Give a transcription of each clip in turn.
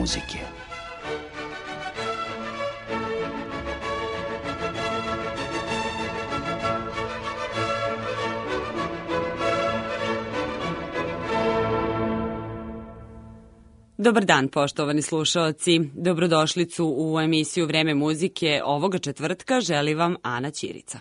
muzike. Dobar dan, poštovani slušaoci. Dobrodošlicu u emisiju Vreme muzike. Ovoga četvrtka želi vam Ana Ćirica.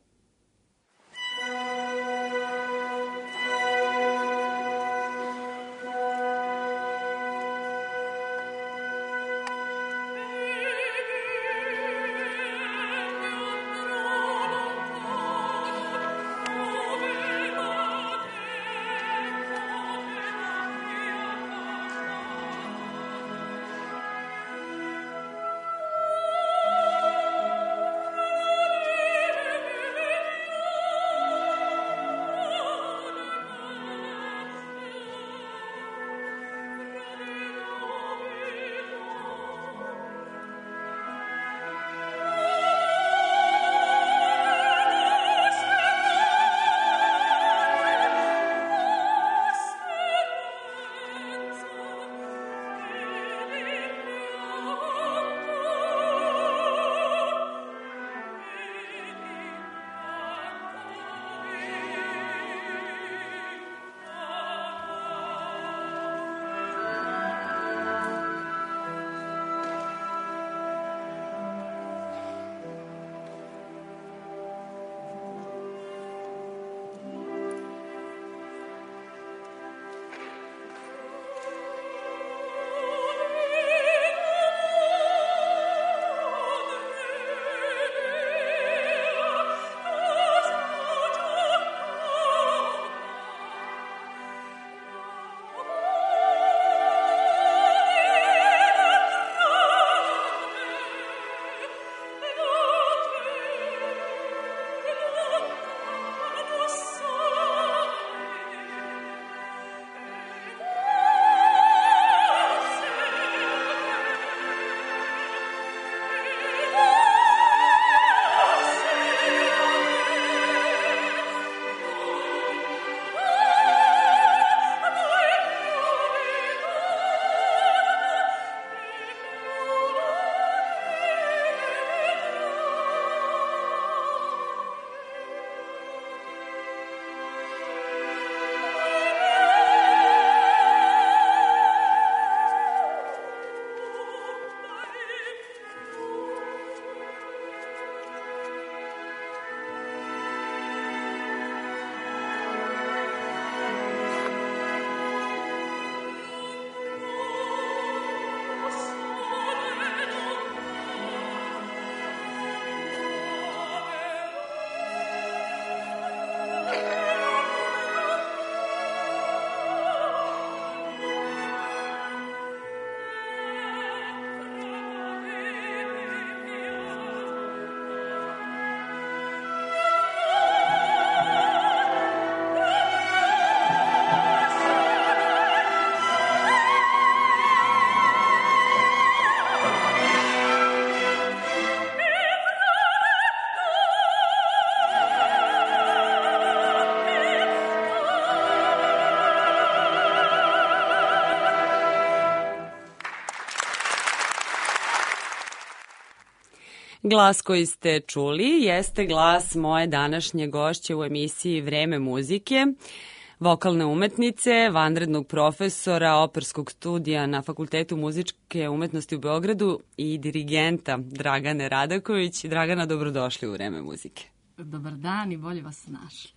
Glas koji ste čuli jeste glas moje današnje gošće u emisiji Vreme muzike, vokalne umetnice, vanrednog profesora operskog studija na Fakultetu muzičke umetnosti u Beogradu i dirigenta Dragane Radaković. Dragana, dobrodošli u Vreme muzike. Dobar dan i bolje vas našli.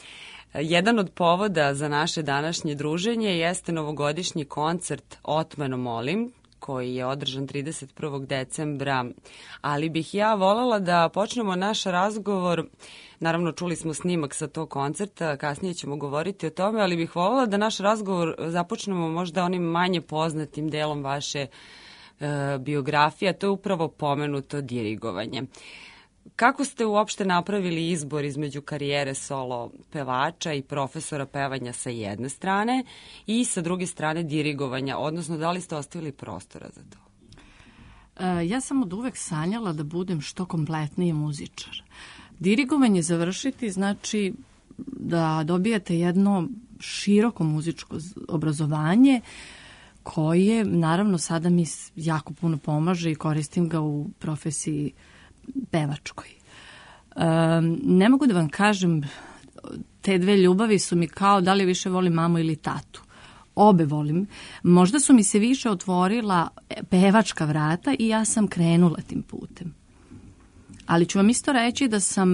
Jedan od povoda za naše današnje druženje jeste novogodišnji koncert Otmeno molim, koji je održan 31. decembra, ali bih ja voljela da počnemo naš razgovor. Naravno, čuli smo snimak sa tog koncerta, kasnije ćemo govoriti o tome, ali bih voljela da naš razgovor započnemo možda onim manje poznatim delom vaše biografije, a to je upravo pomenuto dirigovanje. Kako ste uopšte napravili izbor između karijere solo pevača i profesora pevanja sa jedne strane i sa druge strane dirigovanja, odnosno da li ste ostavili prostora za to? Ja sam od uvek sanjala da budem što kompletniji muzičar. Dirigovanje završiti znači da dobijete jedno široko muzičko obrazovanje koje naravno sada mi jako puno pomaže i koristim ga u profesiji pevačkoj. Ne mogu da vam kažem, te dve ljubavi su mi kao da li više volim mamu ili tatu. Obe volim. Možda su mi se više otvorila pevačka vrata i ja sam krenula tim putem. Ali ću vam isto reći da sam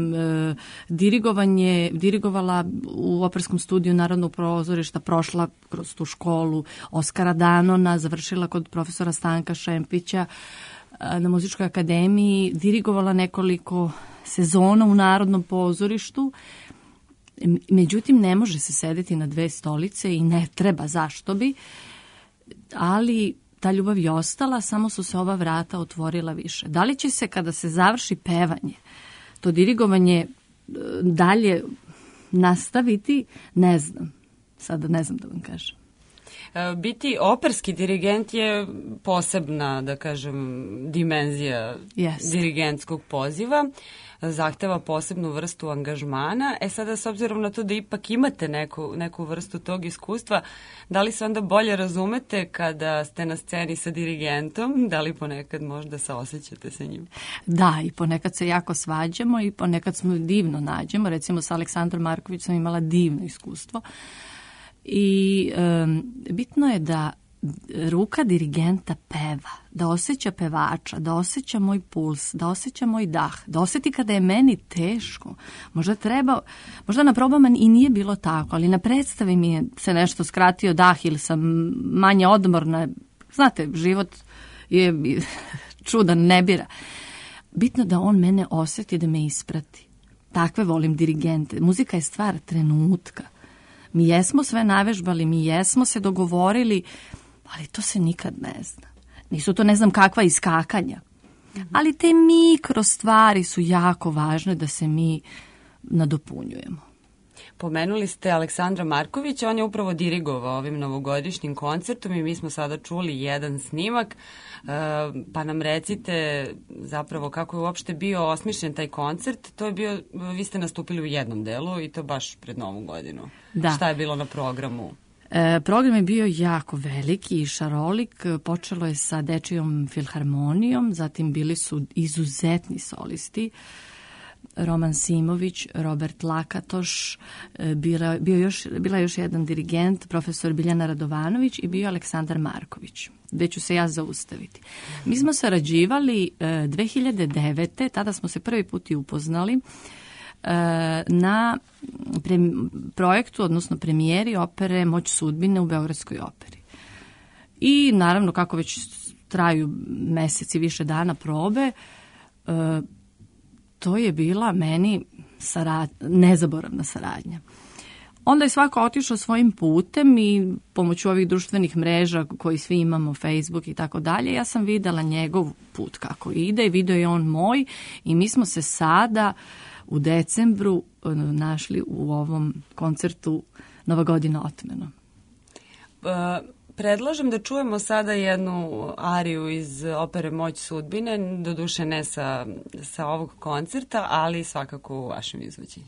dirigovala u Operskom studiju Narodnog pozorišta, prošla kroz tu školu Oskara Danona, završila kod profesora Stanka Šempića na Muzičkoj akademiji, dirigovala nekoliko sezona u Narodnom pozorištu. Međutim, ne može se sedeti na dve stolice i ne treba, zašto bi, ali ta ljubav je ostala, samo su se ova vrata otvorila više. Da li će se kada se završi pevanje, to dirigovanje dalje nastaviti, ne znam. Sada ne znam da vam kažem. Biti operski dirigent je posebna, da kažem, dimenzija dirigentskog poziva. Zahteva posebnu vrstu angažmana. Sada, s obzirom na to da ipak imate neku vrstu tog iskustva, da li se onda bolje razumete kada ste na sceni sa dirigentom? Da li ponekad možda saosećate sa njim? Da, i ponekad se jako svađamo i ponekad smo divno nađemo. Recimo sa Aleksandrom Marković sam imala divno iskustvo. I bitno je da ruka dirigenta peva, da osjeća pevača, da osjeća moj puls, da osjeća moj dah, da osjeti kada je meni teško. Možda na probama i nije bilo tako, ali na predstavi mi je se nešto skratio dah ili sam manje odmorna. Znate, život je čudan, ne bira. Bitno da on mene osjeti, da me isprati. Takve volim dirigente. Muzika je stvar trenutka. Mi jesmo sve navežbali, mi jesmo se dogovorili, ali to se nikad ne zna. Nisu to ne znam kakva iskakanja. Ali te mikro stvari su jako važne da se mi nadopunjujemo. Pomenuli ste Aleksandra Markovića, on je upravo dirigovao ovim novogodišnjim koncertom i mi smo sada čuli jedan snimak, pa nam recite zapravo kako je uopšte bio osmišljen taj koncert. To je bio, vi ste nastupili u jednom delu i to baš pred Novu godinu. Da. Šta je bilo na programu? Program je bio jako veliki i šarolik. Počelo je sa Dečijom filharmonijom, zatim bili su izuzetni solisti. Roman Simović, Robert Lakatoš, bila je još jedan dirigent, profesor Biljana Radovanović i bio Aleksandar Marković. Gde ću se ja zaustaviti. Mi smo sarađivali 2009. Tada smo se prvi put i upoznali na projektu, odnosno premijeri opere Moć sudbine u Beogradskoj operi. I naravno, kako već traju meseci, više dana probe, to je bila meni nezaboravna saradnja. Onda je svako otišao svojim putem i pomoću ovih društvenih mreža koji svi imamo, Facebook i tako dalje, ja sam videla njegov put kako ide i video je on moj i mi smo se sada u decembru našli u ovom koncertu Nova godina otmeno. Predlažem da čujemo sada jednu ariju iz opere Moć sudbine, doduše ne sa ovog koncerta, ali svakako u vašem izvođenju.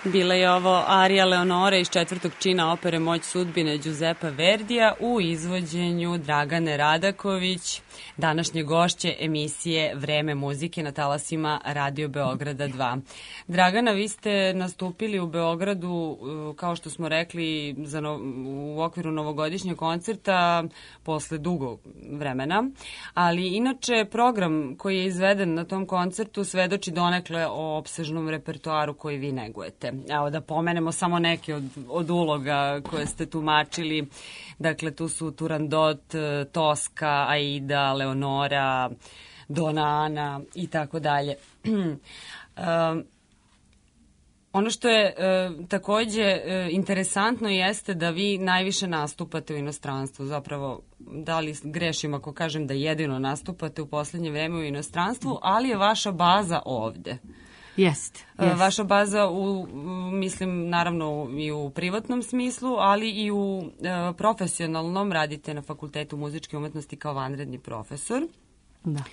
Bila je ovo arija Leonore iz 4. čina opere Moć sudbine Đuzepa Verdija u izvođenju Dragane Radaković, današnje gošće emisije Vreme muzike na talasima Radio Beograda 2. Dragana, vi ste nastupili u Beogradu, kao što smo rekli, u okviru novogodišnjeg koncerta posle dugo vremena, ali inače program koji je izveden na tom koncertu svedoči donekle o opsežnom repertoaru koji vi negujete. Evo da pomenemo samo neke od uloga koje ste tumačili. Dakle, tu su Turandot, Toska, Aida, Leonora, Dona Ana i tako dalje. Ono što je takođe interesantno jeste da vi najviše nastupate u inostranstvu. Zapravo, da li grešim ako kažem da jedino nastupate u poslednje vreme u inostranstvu, ali je vaša baza ovde. Jeste. Vaša baza, mislim, naravno i u privatnom smislu, ali i u profesionalnom. Radite na Fakultetu muzičke umetnosti kao vanredni profesor. Da.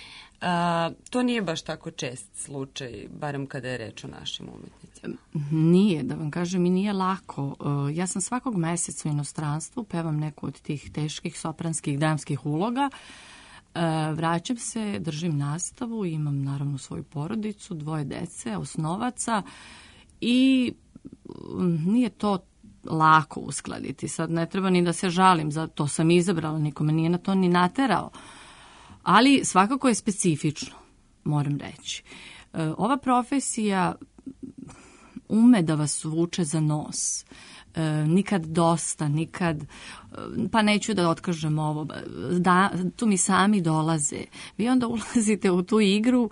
To nije baš tako čest slučaj, barem kada je reč o našim umetnicima. Nije, da vam kažem, i nije lako. Ja sam svakog meseca u inostranstvu, pevam neku od tih teških sopranskih, dramskih uloga. Vraćam se, držim nastavu, imam naravno svoju porodicu, 2 dece, osnovaca i nije to lako uskladiti. Sad ne treba ni da se žalim, za to sam izabrala, niko me nije na to ni naterao. Ali svakako je specifično, moram reći. Ova profesija ume da vas vuče za nos. Nikad dosta, nikad, pa neću da otkažem ovo, tu mi sami dolaze. Vi onda ulazite u tu igru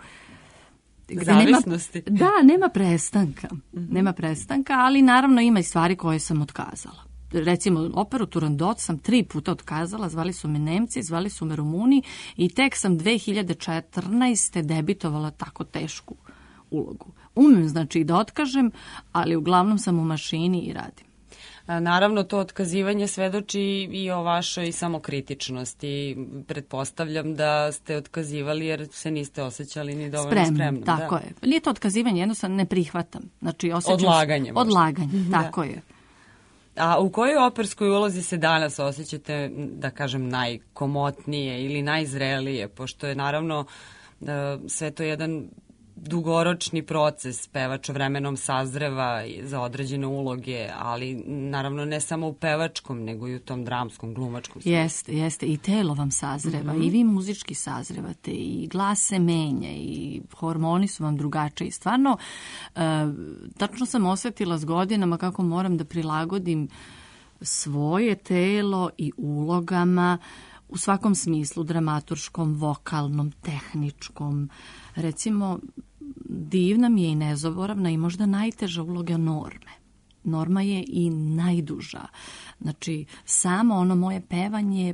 zavisnosti. Nema prestanka. Nema prestanka, ali naravno ima i stvari koje sam otkazala. Recimo, operu Turandot sam 3 puta otkazala, zvali su me Nemci, zvali su me Rumuni i tek sam 2014. debitovala tako tešku ulogu. Umem, znači, i da otkažem, ali uglavnom sam u mašini i radim. Naravno, to otkazivanje svedoči i o vašoj samokritičnosti. Pretpostavljam da ste otkazivali jer se niste osjećali ni dovoljno spremnom. Tako je. Nije to otkazivanje, jednostavno ne prihvatam. Znači, odlaganje. Odlaganje, tako je. A u kojoj operskoj ulozi se danas osjećate, da kažem, najkomotnije ili najzrelije, pošto je naravno sve to jedan dugoročni proces, pevač vremenom sazreva za određene uloge, ali naravno ne samo u pevačkom, nego i u tom dramskom, glumačkom smislu. Jeste. I telo vam sazreva, i vi muzički sazrevate, i glas se menja, i hormoni su vam drugačiji. Stvarno, tačno sam osjetila s godinama kako moram da prilagodim svoje telo i ulogama u svakom smislu, dramaturškom, vokalnom, tehničkom. Recimo, divna mi je i nezaboravna i možda najteža uloga Norme. Norma je i najduža. Znači, samo ono moje pevanje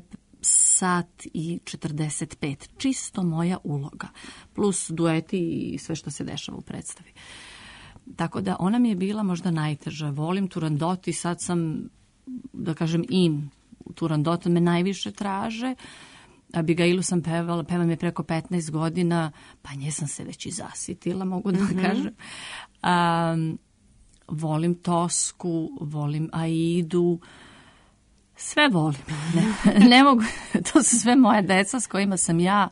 1:45. Čisto moja uloga. Plus dueti i sve što se dešava u predstavi. Tako da ona mi je bila možda najteža. Volim Turandot i sad sam, da kažem, Turandot me najviše traže. Abigailu sam pevam je preko 15 godina, pa nje sam se već i zasitila, mogu da kažem. Volim Tosku, volim Aidu, sve volim. Ne mogu, to su sve moje deca s kojima sam ja,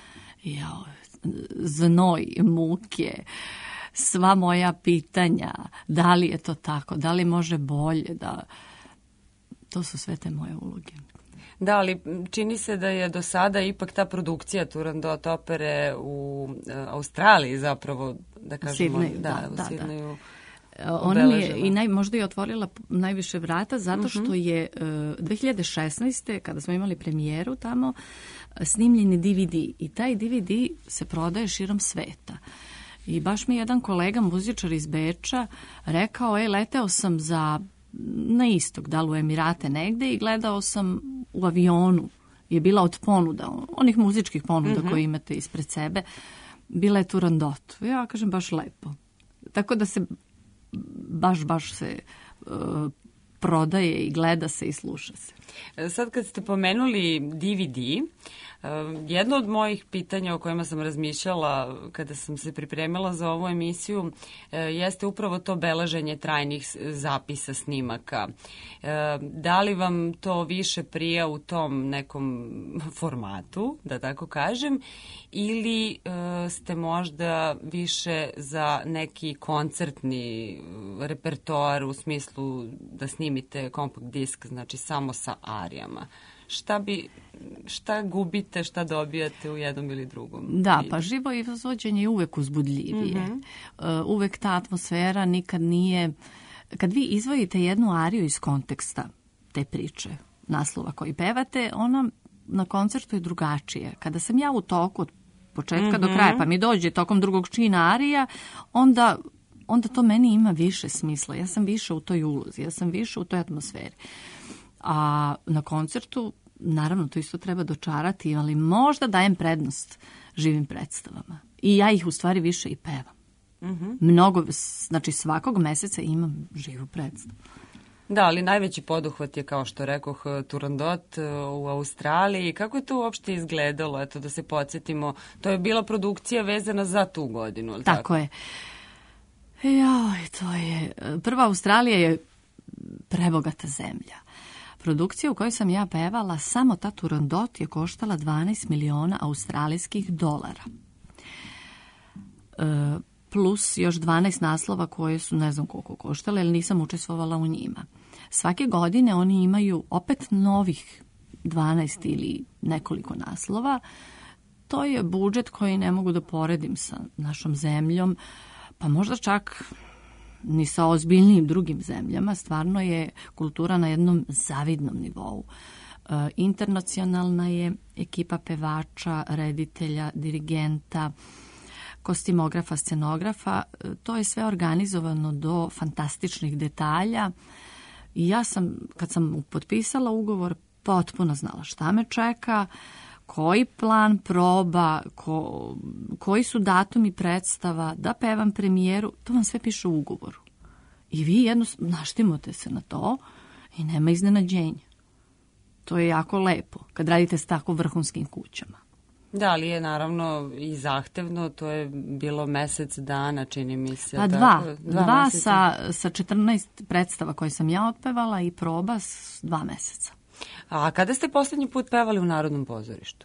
znoj, muke, sva moja pitanja, da li je to tako, da li može bolje, to su sve te moje uloge. Da, ali čini se da je do sada ipak ta produkcija Turandot opere u Australiji zapravo, da kažemo, u Sidneju. Ona mi je i možda je otvorila najviše vrata zato što je 2016. kada smo imali premijeru tamo snimljen je DVD i taj DVD se prodaje širom sveta. I baš mi jedan kolega, muzičar iz Beča, rekao, leteo sam na istok, da li u Emirate negde i gledao sam u avionu, je bila od ponuda, onih muzičkih ponuda koje imate ispred sebe, bila je Turandot. Ja kažem baš lepo. Tako da se baš se prodaje i gleda se i sluša se. Sad kad ste pomenuli DVD, jedno od mojih pitanja o kojima sam razmišljala kada sam se pripremila za ovu emisiju jeste upravo to beleženje trajnih zapisa snimaka. Da li vam to više prija u tom nekom formatu, da tako kažem, ili ste možda više za neki koncertni repertoar u smislu da snimite kompakt disk, znači samo sa arijama? Šta gubite, šta dobijate u jednom ili drugom? Da, pa živo izvođenje je uvek uzbudljivije. Uvek ta atmosfera nikad nije... Kad vi izvojite jednu ariju iz konteksta te priče, naslova koji pevate, ona na koncertu je drugačije. Kada sam ja u toku od početka do kraja, pa mi dođe tokom drugog čina arija, onda to meni ima više smisla. Ja sam više u toj ulozi, ja sam više u toj atmosferi. A na koncertu, naravno, to isto treba dočarati, ali možda dajem prednost živim predstavama. I ja ih u stvari više i pevam. Mnogo, znači svakog meseca imam živu predstavu. Da, ali najveći poduhvat je, kao što rekoh, Turandot u Australiji. Kako je to uopšte izgledalo? Eto, da se podsjetimo, to je bila produkcija vezana za tu godinu, ali tako je. To je... Prva Australija je prebogata zemlja. Produkcija u kojoj sam ja pevala, samo ta Turandot je koštala 12 miliona australijskih dolara. Plus još 12 naslova koje su ne znam koliko koštale, ali nisam učestvovala u njima. Svake godine oni imaju opet novih 12 ili nekoliko naslova. To je budžet koji ne mogu da poredim sa našom zemljom, pa možda čak ni sa ozbiljnijim drugim zemljama. Stvarno je kultura na jednom zavidnom nivou. Internacionalna je ekipa pevača, reditelja, dirigenta, kostimografa, scenografa. To je sve organizovano do fantastičnih detalja. I ja sam, kad sam potpisala ugovor, potpuno znala šta me čeka, koji plan proba, koji su datumi predstava, da pevam premijeru, to vam sve piše u ugovoru. I vi jednostavno naštimote se na to i nema iznenađenja. To je jako lepo kad radite s tako vrhunskim kućama. Da, ali je naravno i zahtevno, to je bilo mesec dana, čini mi se. Pa dva sa 14 predstava koje sam ja otpevala i proba s 2 meseca. A kada ste poslednji put pevali u Narodnom pozorištu?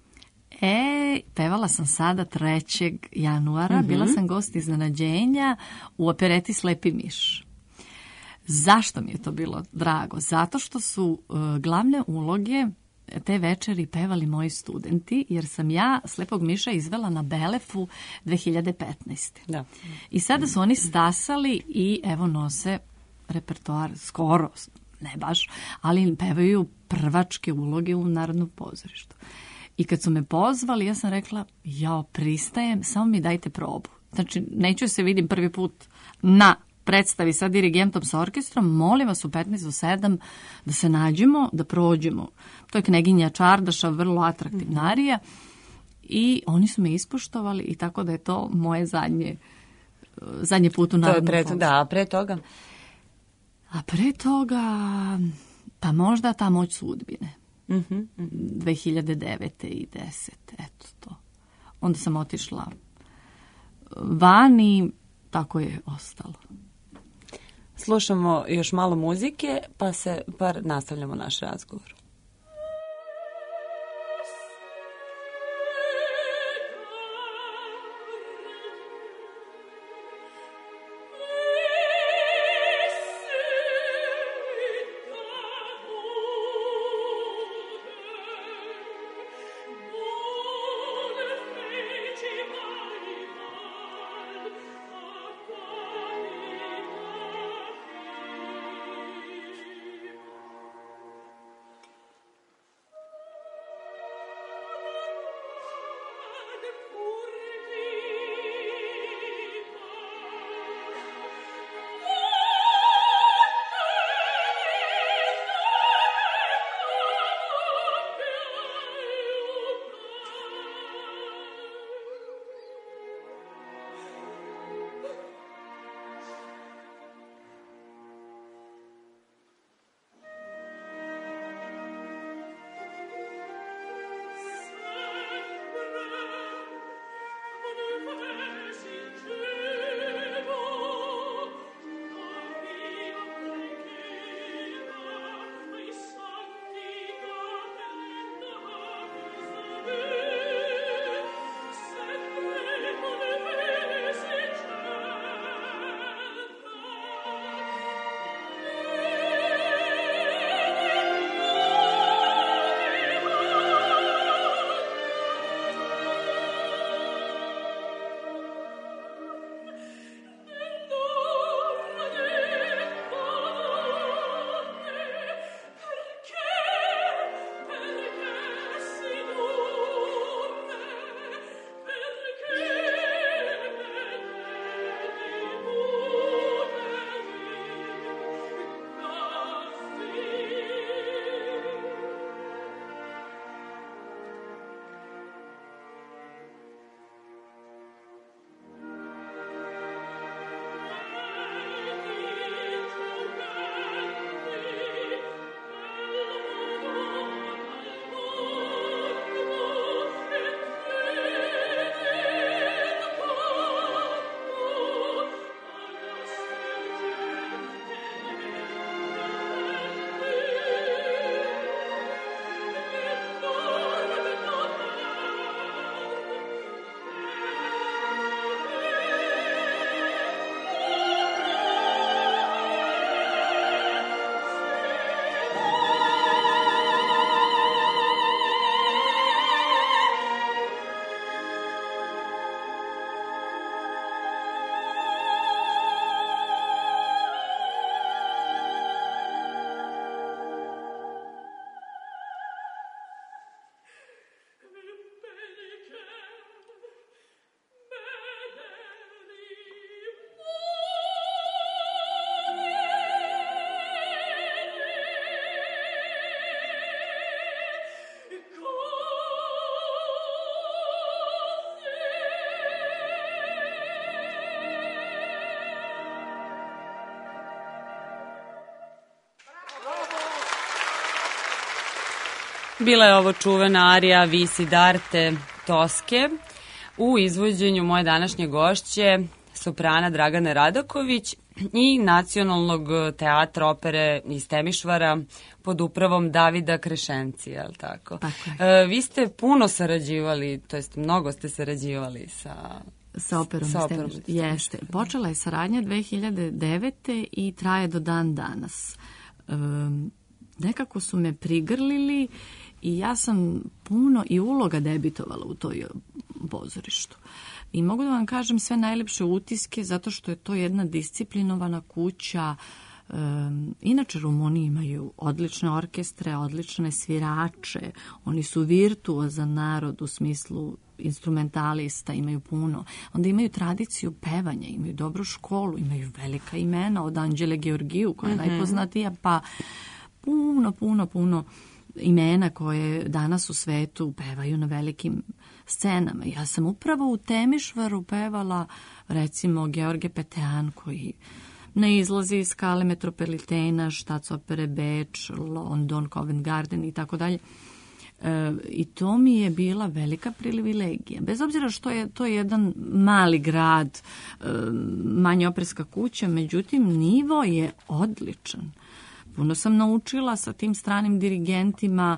Pevala sam sada 3. januara, bila sam gost iznenađenja u opereti Slepi miš. Zašto mi je to bilo drago? Zato što su glavne uloge te večeri pevali moji studenti, jer sam ja Slepog miša izvela na Belefu 2015. Da. I sada su oni stasali i evo nose repertoar skoro, ne baš, ali pevaju prvačke uloge u Narodnom pozorištu. I kad su me pozvali, ja sam rekla, pristajem, samo mi dajte probu. Znači, neću se vidim prvi put na predstavi sa dirigentom, sa orkestrom, molim vas u 15 do 7 da se nađemo, da prođemo. To je Kneginja Čardaša, vrlo atraktivna arija. I oni su me ispoštovali i tako da je to moje zadnje put u Narodnom pozorištu. Da, a pre toga? A pre toga, pa možda Ta moć sudbine. 2009. i 10. Eto to. Onda sam otišla van i tako je ostalo. Slušamo još malo muzike, pa nastavljamo naš razgovor. Bila je ovo čuvena arija Visi d'arte Toske u izvođenju moje današnje gošće, soprana Dragane Radaković i Nacionalnog teatra opere iz Temišvara pod upravom Davida Krešenci, je li tako? Tako je. Vi ste puno sarađivali, to jest mnogo ste sarađivali sa operom iz Temišvara. Jeste. Počela je saradnja 2009. i traje do dan danas. Nekako su me prigrlili i ja sam puno i uloga debitovala u toj pozorištu. I mogu da vam kažem sve najlepše utiske zato što je to jedna disciplinovana kuća. Inače Rumuni imaju odlične orkestre, odlične svirače, oni su virtuozan narod u smislu instrumentalista, imaju puno. Onda imaju tradiciju pevanja, imaju dobru školu, imaju velika imena od Anđele Georgiju koja je najpoznatija, pa puno imena koje danas u svetu pevaju na velikim scenama. Ja sam upravo u Temišvaru pevala recimo George Petean koji ne izlazi iz skale metropolitena, Staatsopere Beč, London, Covent Garden i tako dalje. I to mi je bila velika privilegija. Bez obzira što je to jedan mali grad, manja operska kuća, međutim nivo je odličan. Puno sam naučila sa tim stranim dirigentima,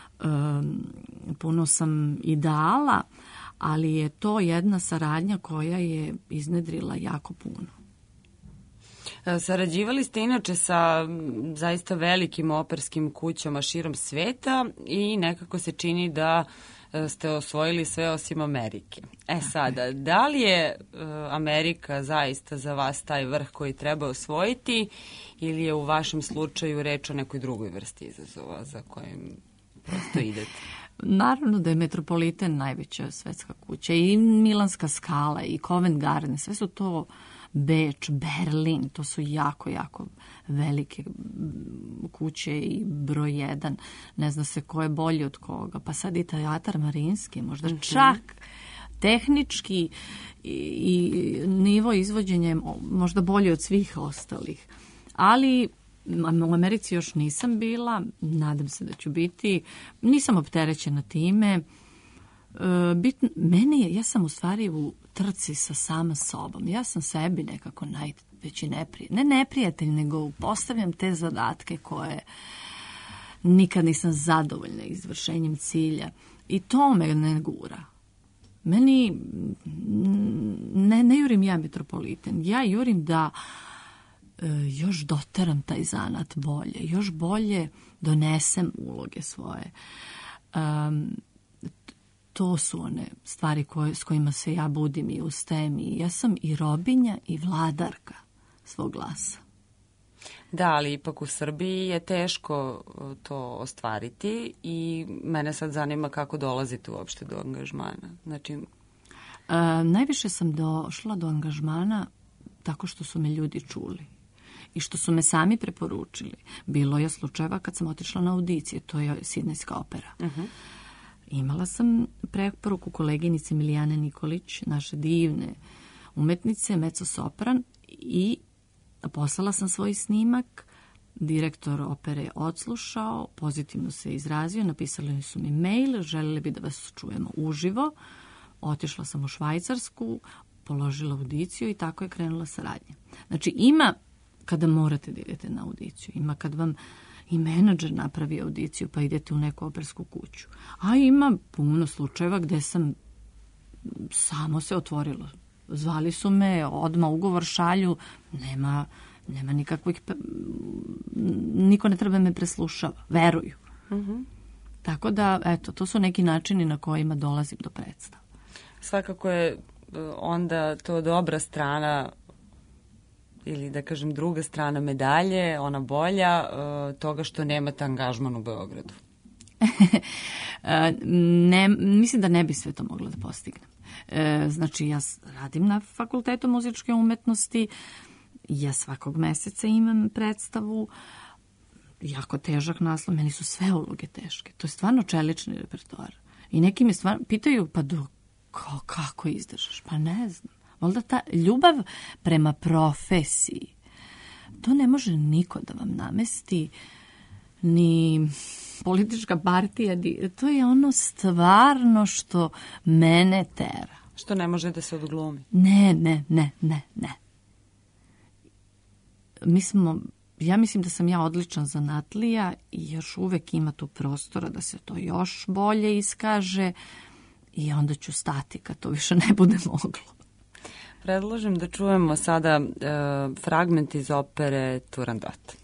puno sam i dala, ali je to jedna saradnja koja je iznedrila jako puno. Sarađivali ste inače sa zaista velikim operskim kućama širom sveta i nekako se čini da ste osvojili sve osim Amerike. Sada, da li je Amerika zaista za vas taj vrh koji treba osvojiti ili je u vašem slučaju reč o nekoj drugoj vrsti izazova za kojim prosto idete? Naravno da je Metropolitan najveća svetska kuća i Milanska skala i Covent Garden, sve su to Beč, Berlin, to su jako velike kuće i broj jedan. Ne zna se ko je bolji od koga. Pa sad i teatar Marinski, možda čak tehnički i nivo izvođenja je možda bolji od svih ostalih. Ali u Americi još nisam bila, nadam se da ću biti. Nisam opterećena time. Ja sam u stvari u trci sa sama sobom. Ja sam sebi nekako najveći neprijatelj. Ne neprijatelj, nego postavljam te zadatke koje nikad nisam zadovoljna izvršenjem cilja. I to me ne gura. Meni ne jurim ja Metropolitan. Ja jurim da još doteram taj zanat bolje. Još bolje donesem uloge svoje. To su one stvari s kojima se ja budim i ustajem. I ja sam i robinja i vladarka svog glasa. Da, ali ipak u Srbiji je teško to ostvariti i mene sad zanima kako dolazite uopšte do angažmana. Znači... Najviše sam došla do angažmana tako što su me ljudi čuli i što su me sami preporučili. Bilo je slučajeva kad sam otišla na audicije, to je Sidnejska opera. Imala sam preporuku koleginice Milijane Nikolić, naše divne umetnice, mezzo-sopran, i poslala sam svoj snimak. Direktor opere je odslušao, pozitivno se izrazio, napisali su mi mail, želeli bi da vas čujemo uživo. Otišla sam u Švajcarsku, položila audiciju i tako je krenula saradnja. Znači ima kada morate da idete na audiciju, ima kad vam i menadžer napravi audiciju pa idete u neku opersku kuću. A ima puno slučajeva gde sam samo se otvorilo. Zvali su me, odmah ugovor šalju, nema nikakvih, niko ne treba me preslušava, veruju. Tako da, eto, to su neki načini na kojima dolazim do predstava. Svakako je onda to dobra strana ili da kažem druga strana medalje, ona bolja, toga što nemate angažman u Beogradu. Mislim da ne bi sve to mogla da postignem. Znači, ja radim na Fakultetu muzičke umetnosti, ja svakog meseca imam predstavu, jako težak naslov, meni su sve uloge teške. To je stvarno čelični repertoar. I neki me stvarno pitaju, pa kako izdržaš? Pa ne znam. Valjda ta ljubav prema profesiji, to ne može niko da vam namesti, ni politička partija, to je ono stvarno što mene tera. Što ne može da se odglumi? Ne. Ja mislim da sam ja odličan zanatlija i još uvek ima tu prostora da se to još bolje iskaže i onda ću stati kad to više ne bude moglo. Predlažem da čujemo sada fragment iz opere Turandot.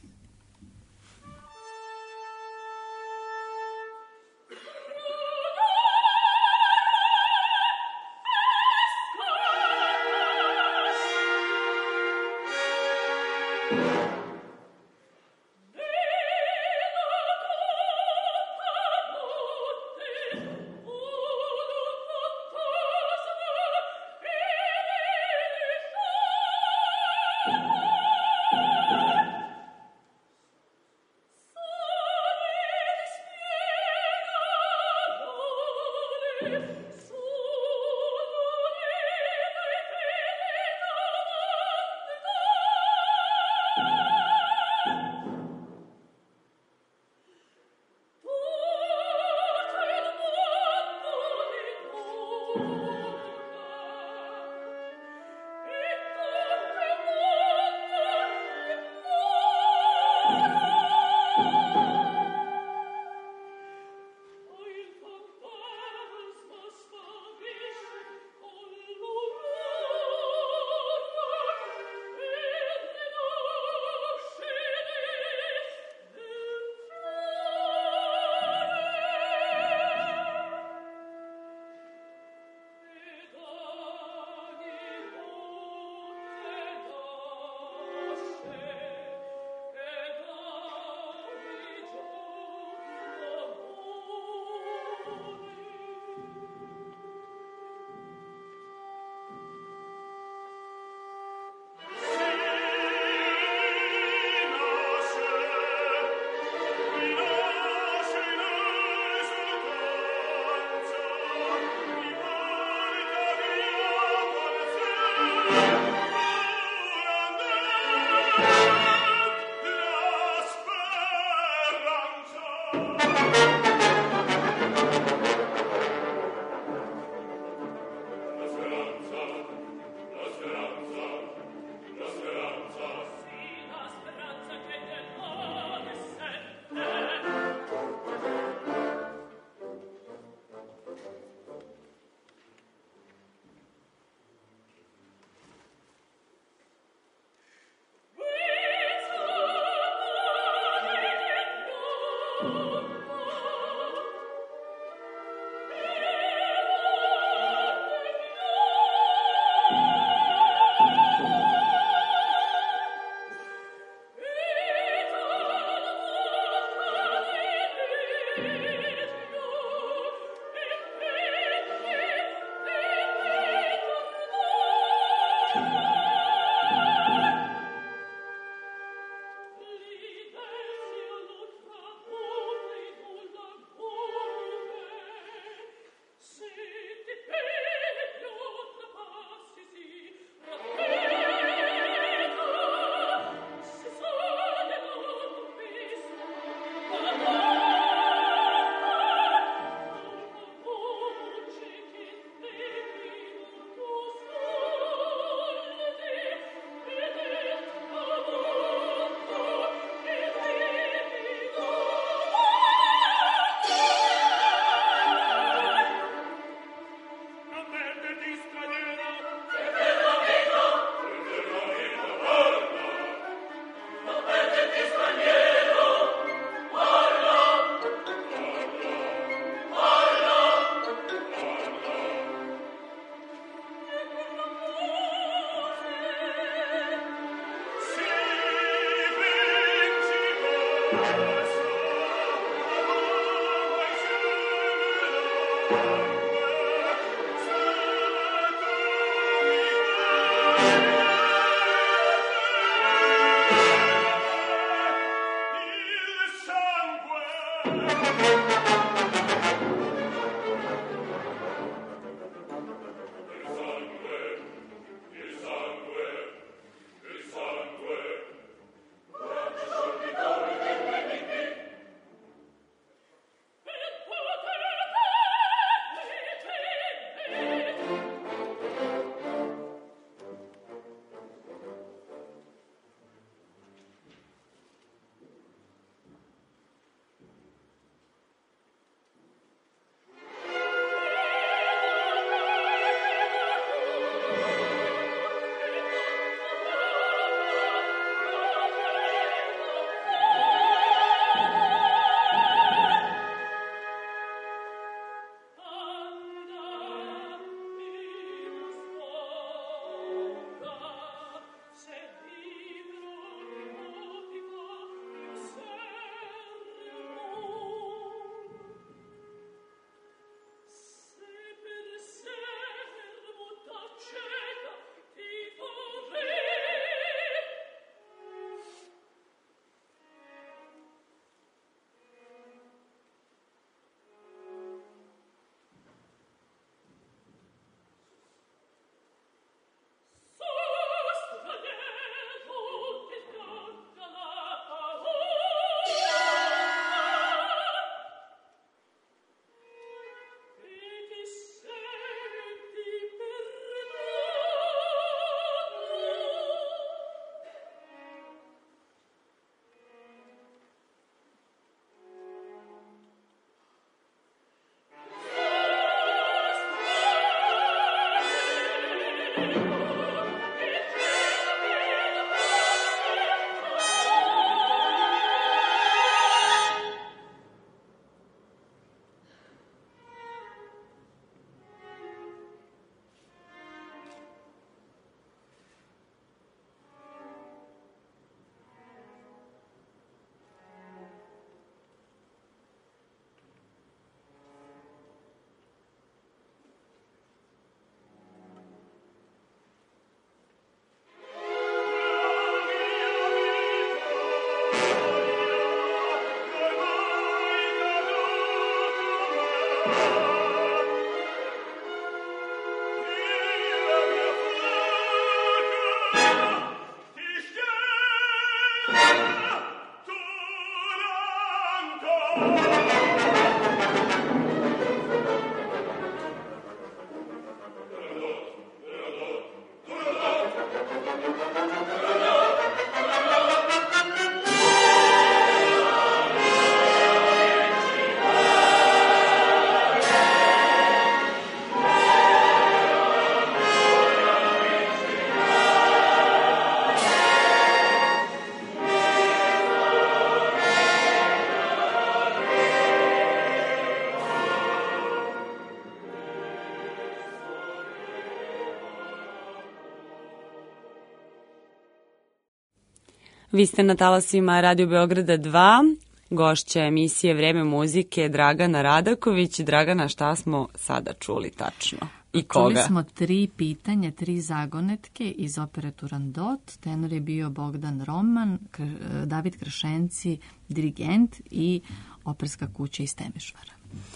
Vi ste na talasima Radio Beograda 2, gošća emisije Vreme muzike Dragana Radaković. Dragana, šta smo sada čuli tačno i koga? Čuli smo 3 pitanja, 3 zagonetke iz opere Turandot. Tenor je bio Bogdan Roman, David Kršenci, dirigent i Operska kuća iz Temišvara.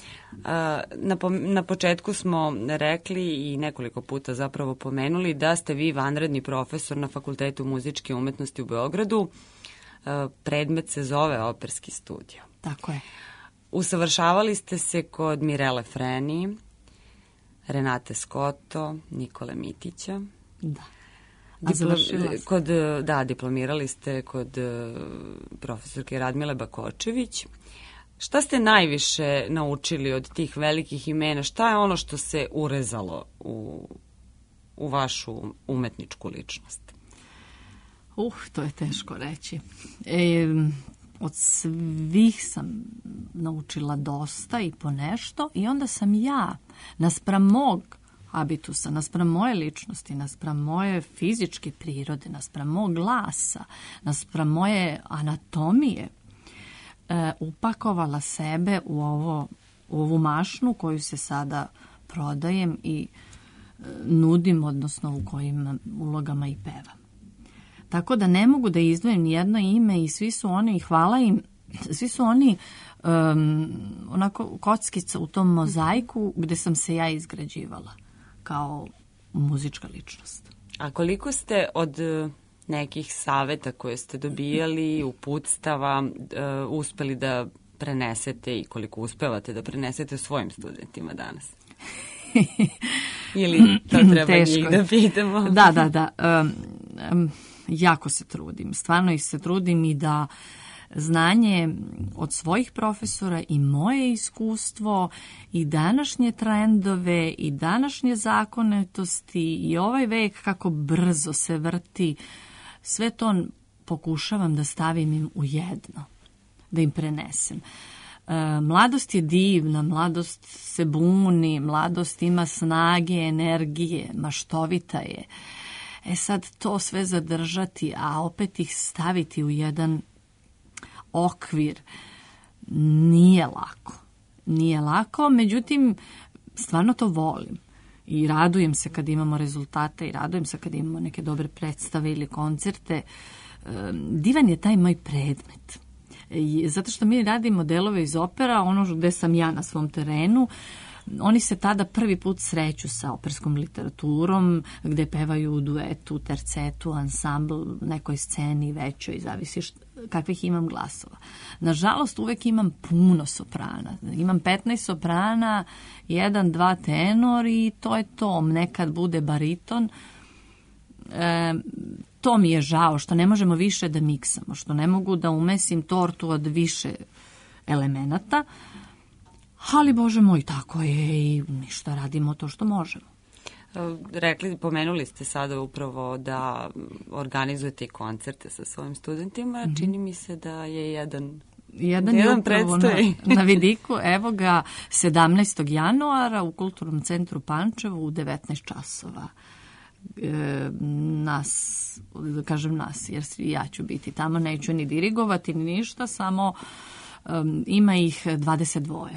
Na početku smo rekli i nekoliko puta zapravo pomenuli da ste vi vanredni profesor na Fakultetu muzičke umetnosti u Beogradu. Predmet se zove Operski studio. Tako je. Usavršavali ste se kod Mirele Freni, Renate Scotto, Nikole Mitića. Da. A završila sam. Diplomirali ste kod profesorke Radmile Bakočević. Šta ste najviše naučili od tih velikih imena? Šta je ono što se urezalo u vašu umetničku ličnost? To je teško reći. Od svih sam naučila dosta i po nešto i onda sam ja, naspram mog habitusa, naspram moje ličnosti, naspram moje fizičke prirode, naspram mog glasa, naspram moje anatomije, upakovala sebe u ovu mašnu koju se sada prodajem i nudim, odnosno u kojim ulogama i pevam. Tako da ne mogu da izdvojim nijedno ime i svi su oni, hvala im, svi su oni onako kockica u tom mozaiku gde sam se ja izgrađivala kao muzička ličnost. A koliko ste od nekih saveta koje ste dobijali, uputstava, uspeli da prenesete i koliko uspevate da prenesete svojim studentima danas? Ili to treba njih da pitamo? Da. Jako se trudim. Stvarno se trudim i da znanje od svojih profesora i moje iskustvo i današnje trendove i današnje zakonitosti i ovaj vek kako brzo se vrti, sve to pokušavam da stavim im u jedno, da im prenesem. Mladost je divna, mladost se buni, mladost ima snage, energije, maštovita je. Sad to sve zadržati, a opet ih staviti u jedan okvir nije lako. Nije lako, međutim, stvarno to volim. I radujem se kad imamo rezultate i radujem se kad imamo neke dobre predstave ili koncerte. Divan je taj moj predmet. Zato što mi radimo delove iz opera, ono gde sam ja na svom terenu, oni se tada prvi put sreću sa operskom literaturom, gde pevaju u duetu, tercetu, ansambl, nekoj sceni većoj, zavisi kakvih imam glasova. Nažalost, uvek imam puno soprana. Imam 15 soprana, 1, 2 tenor i to je to. Nekad bude bariton. To mi je žao, što ne možemo više da miksamo, što ne mogu da umesim tortu od više elemenata. Ali, Bože moj, tako je i ništa, radimo to što možemo. Pomenuli ste sada upravo da organizujete i koncerte sa svojim studentima. Čini mi se da je jedan je upravo na vidiku. Evo ga 17. januara u Kulturnom centru Pančevo u 19 časova. Kažem nas, jer ja ću biti tamo, neću ni dirigovati ni ništa, samo ima ih 22.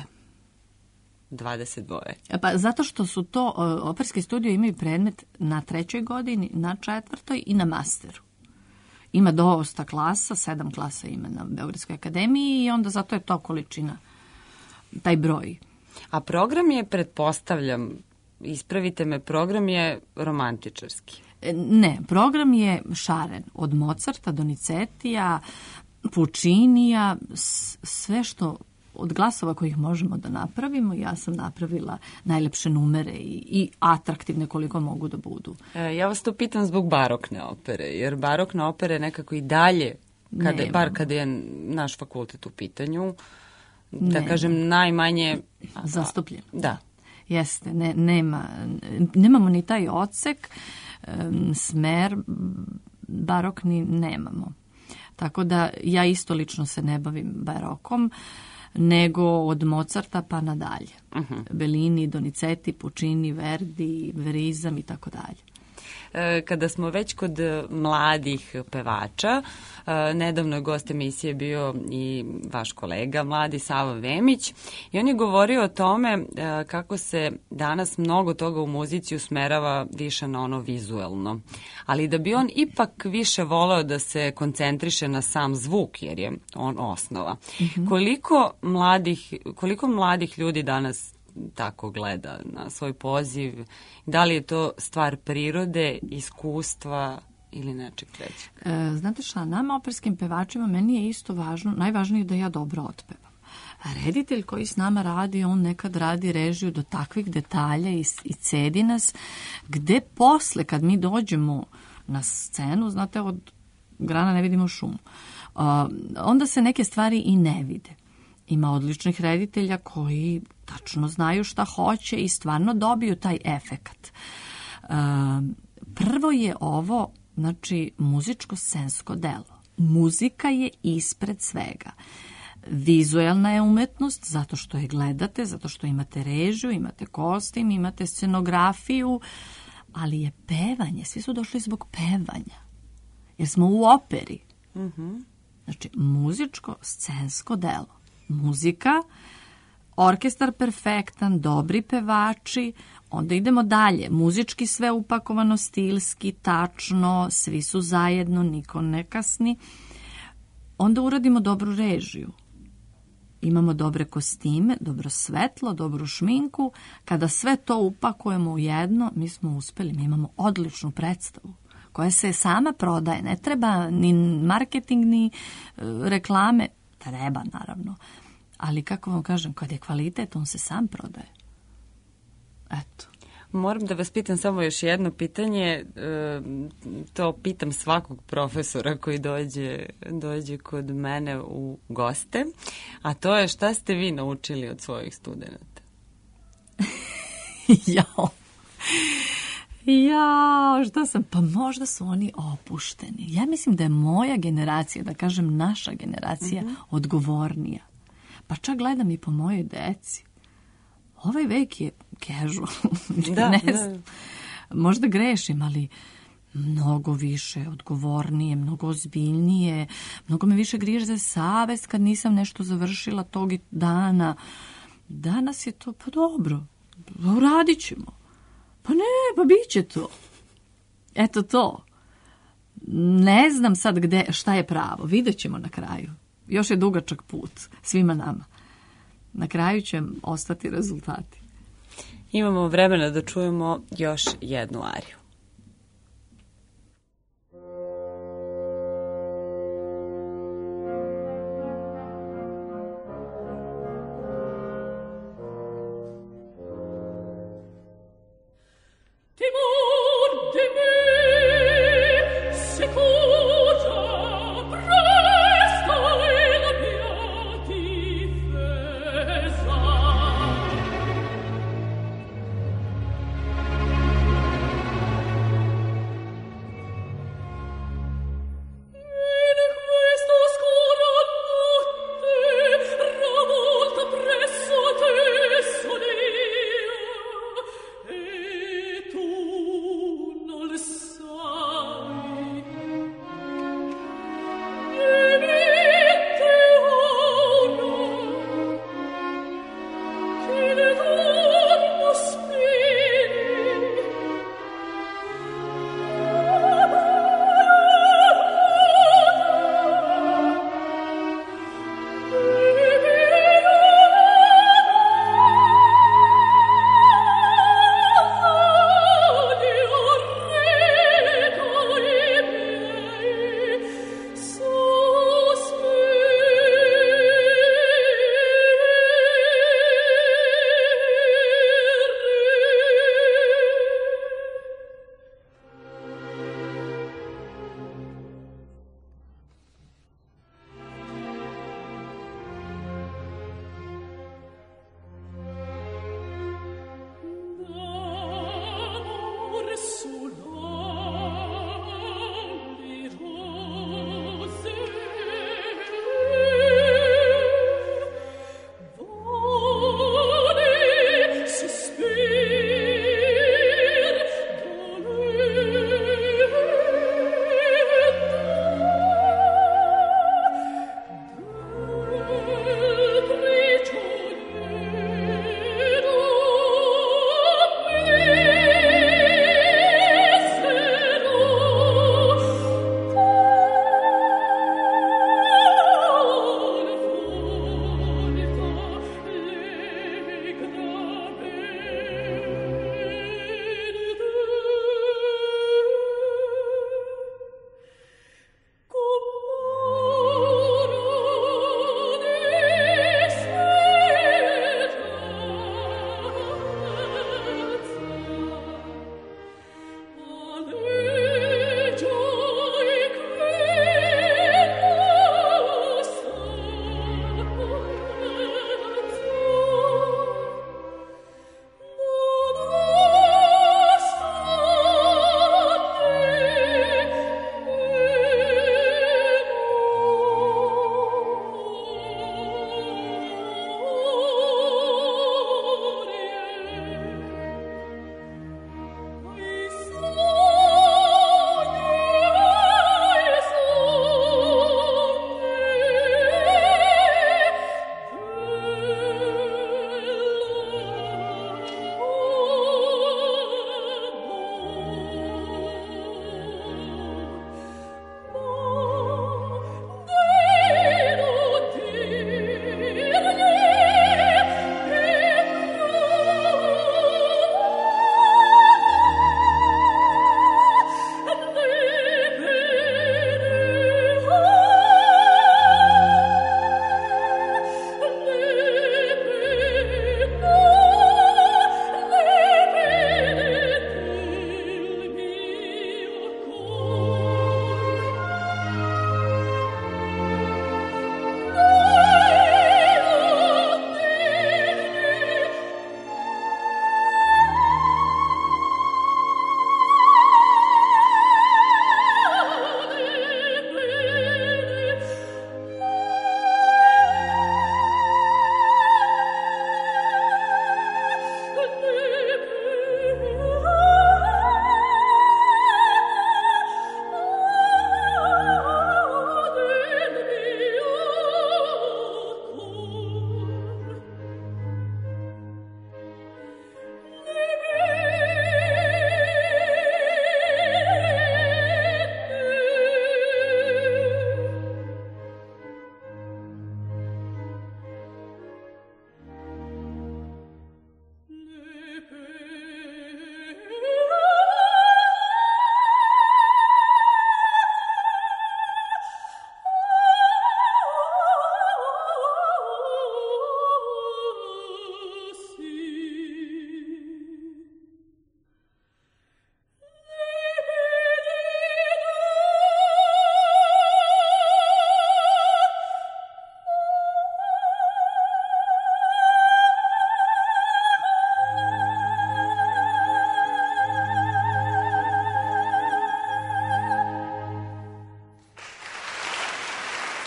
22. Pa zato što su to, operski studio imaju predmet na 3. godini, na 4. i na masteru. Ima dosta klasa, 7 klasa ima na Beogradskoj akademiji i onda zato je to količina, taj broj. A program je, pretpostavljam, ispravite me, program je romantičarski. Ne, program je šaren. Od Mozarta, Donizetija, Puccinija, sve što od glasova kojih možemo da napravimo, ja sam napravila najlepše numere i atraktivne koliko mogu da budu. Ja vas to pitam zbog barokne opere, jer barokne opere nekako i dalje, bar kada je naš fakultet u pitanju, da kažem najmanje zastupljen. Da. Jeste, nemamo ni taj odsek, smer barokni nemamo. Tako da ja isto lično se ne bavim barokom, nego od Mozarta pa nadalje. Bellini, Donizetti, Puccini, Verdi, Verizam i tako dalje. Kada smo već kod mladih pevača, nedavno je gost emisije bio i vaš kolega, mladi Sava Vemić, i on je govorio o tome kako se danas mnogo toga u muzici usmerava više na ono vizuelno, ali da bi on ipak više voleo da se koncentriše na sam zvuk, jer je on osnova. Koliko mladih ljudi danas tako gleda na svoj poziv? Da li je to stvar prirode, iskustva ili nečeg trećeg? Znate šta, nama operskim pevačima meni je isto važno, najvažnije je da ja dobro otpevam. Reditelj koji s nama radi, on nekad radi režiju do takvih detalja i cedi nas, gde posle kad mi dođemo na scenu, znate, od grana ne vidimo šumu, onda se neke stvari i ne vide. Ima odličnih reditelja koji tačno znaju šta hoće i stvarno dobiju taj efekat. Prvo je ovo, znači, muzičko-scensko delo. Muzika je ispred svega. Vizuelna je umetnost, zato što je gledate, zato što imate režiju, imate kostim, imate scenografiju, ali je pevanje. Svi su došli zbog pevanja, jer smo u operi. Znači, muzičko-scensko delo. Muzika, orkestar perfektan, dobri pevači, onda idemo dalje. Muzički sve upakovano, stilski, tačno, svi su zajedno, niko ne kasni. Onda uradimo dobru režiju. Imamo dobre kostime, dobro svetlo, dobru šminku. Kada sve to upakujemo u jedno, mi smo uspeli, mi imamo odličnu predstavu koja se sama prodaje. Ne treba ni marketing, ni reklame. Treba, naravno. Ali, kako vam kažem, kad je kvalitet, on se sam prodaje. Eto. Moram da vas pitam samo još jedno pitanje. To pitam svakog profesora koji dođe kod mene u goste. A to je, šta ste vi naučili od svojih studenata? Jao, šta sam? Pa možda su oni opušteni. Ja mislim da je moja generacija, da kažem naša generacija, odgovornija. Pa čak gledam i po mojoj deci. Ovaj vek je casual. Ne znam. Možda grešim, ali mnogo više odgovornije, mnogo ozbiljnije, mnogo me više griže savest kad nisam nešto završila tog dana. Danas je to, pa dobro, uradit ćemo. Pa ne, pa bit će to. Eto to. Ne znam sad šta je pravo. Vidjet ćemo na kraju. Još je dugačak put svima nama. Na kraju će ostati rezultati. Imamo vremena da čujemo još jednu ariju. Thank you.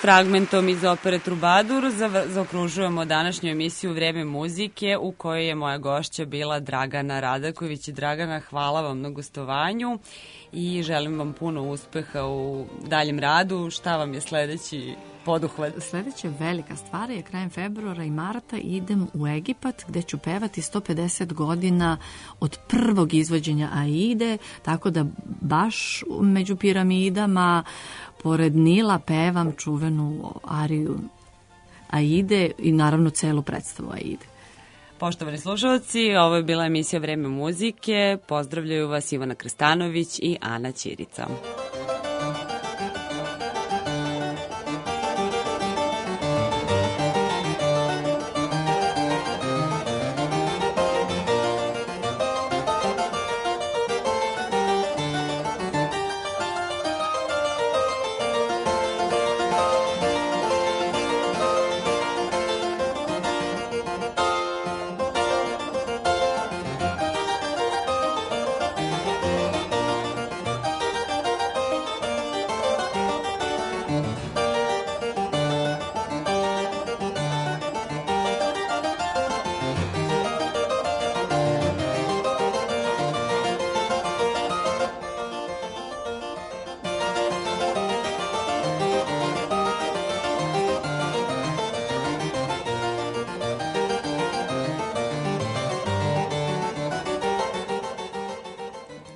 Fragmentom iz opere Trubadur zaokružujemo današnju emisiju Vreme muzike u kojoj je moja gošća bila Dragana Radaković. Dragana, hvala vam na gostovanju i želim vam puno uspeha u daljem radu. Šta vam je sledeći poduhvat? Sledeća velika stvar je krajem februara i marta idem u Egipat gde ću pevati 150 godina od prvog izvođenja Aide, tako da baš među piramidama pored Nila pevam čuvenu ariju Aide i naravno celu predstavu Aide. Poštovani slušalci, ovo je bila emisija Vreme muzike. Pozdravljaju vas Ivana Krstanović i Ana Ćirica.